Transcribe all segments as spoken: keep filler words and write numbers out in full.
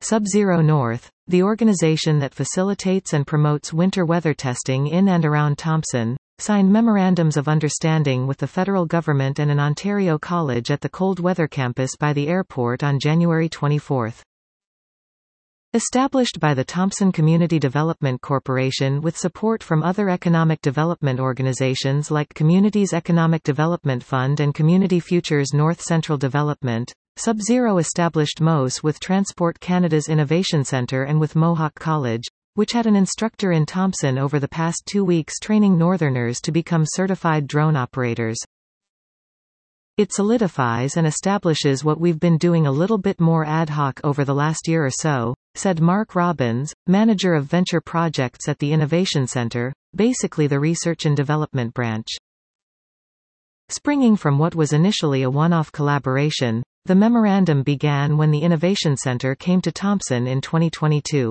Sub-Zero North, the organization that facilitates and promotes winter weather testing in and around Thompson, signed memorandums of understanding with the federal government and an Ontario college at the cold weather campus by the airport on January twenty-fourth. Established by the Thompson Community Development Corporation with support from other economic development organizations like Communities Economic Development Fund and Community Futures North Central Development, Sub-Zero established M O S with Transport Canada's Innovation Centre and with Mohawk College, which had an instructor in Thompson over the past two weeks training Northerners to become certified drone operators. It solidifies and establishes what we've been doing a little bit more ad hoc over the last year or so, said Mark Robbins, manager of venture projects at the Innovation Centre, basically the research and development branch. Springing from what was initially a one-off collaboration, the memorandum began when the Innovation Centre came to Thompson in twenty twenty-two.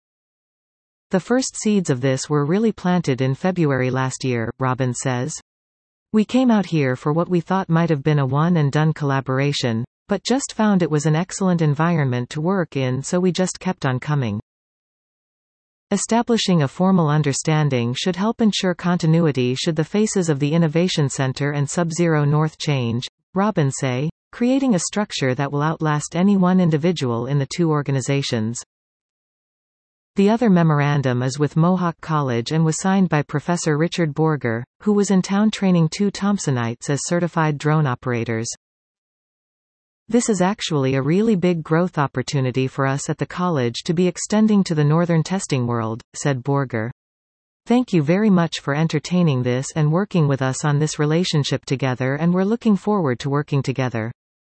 The first seeds of this were really planted in February last year, Robbins says. We came out here for what we thought might have been a one-and-done collaboration, but just found it was an excellent environment to work in, so we just kept on coming. Establishing a formal understanding should help ensure continuity should the faces of the Innovation Centre and Sub-Zero North change, Robbins say, creating a structure that will outlast any one individual in the two organizations. The other memorandum is with Mohawk College and was signed by Professor Richard Borger, who was in town training two Thompsonites as certified drone operators. This is actually a really big growth opportunity for us at the college to be extending to the northern testing world, said Borger. Thank you very much for entertaining this and working with us on this relationship together, and we're looking forward to working together.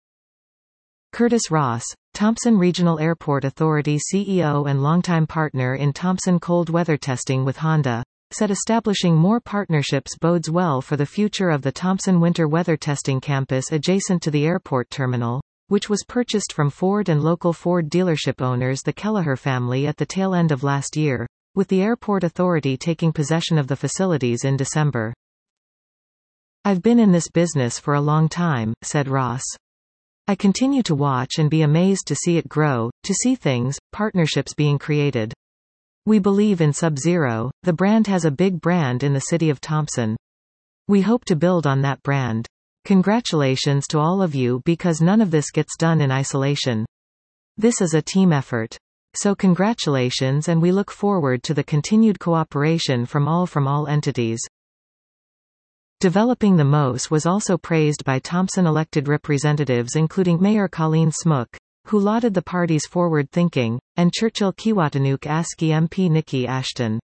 Curtis Ross, Thompson Regional Airport Authority C E O and longtime partner in Thompson cold weather testing with Honda, said establishing more partnerships bodes well for the future of the Thompson winter weather testing campus adjacent to the airport terminal, which was purchased from Ford and local Ford dealership owners the Kelleher family at the tail end of last year, with the airport authority taking possession of the facilities in December. I've been in this business for a long time, said Ross. I continue to watch and be amazed to see it grow, to see things, partnerships being created. We believe in Sub-Zero, the brand has a big brand in the city of Thompson. We hope to build on that brand. Congratulations to all of you, because none of this gets done in isolation. This is a team effort. So congratulations, and we look forward to the continued cooperation from all from all entities. Developing the M O S was also praised by Thompson elected representatives including Mayor Colleen Smook, who lauded the party's forward thinking, and Churchill Kiwatanuk ASCII M P Nikki Ashton.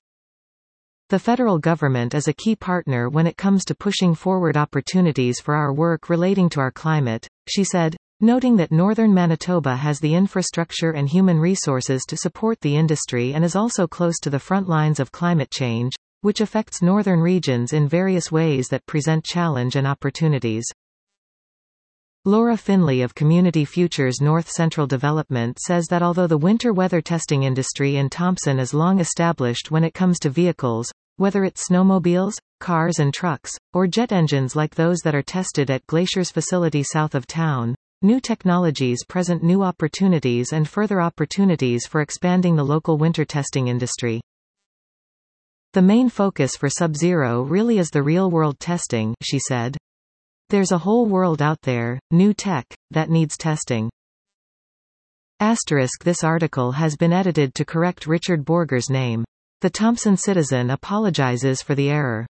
The federal government is a key partner when it comes to pushing forward opportunities for our work relating to our climate, she said, noting that northern Manitoba has the infrastructure and human resources to support the industry and is also close to the front lines of climate change, which affects northern regions in various ways that present challenge and opportunities. Laura Finley of Community Futures North Central Development says that although the winter weather testing industry in Thompson is long established when it comes to vehicles, whether it's snowmobiles, cars and trucks, or jet engines like those that are tested at Glacier's facility south of town, new technologies present new opportunities and further opportunities for expanding the local winter testing industry. The main focus for Sub-Zero really is the real-world testing, she said. There's a whole world out there, new tech, that needs testing. Asterisk This article has been edited to correct Richard Borger's name. The Thompson Citizen apologizes for the error.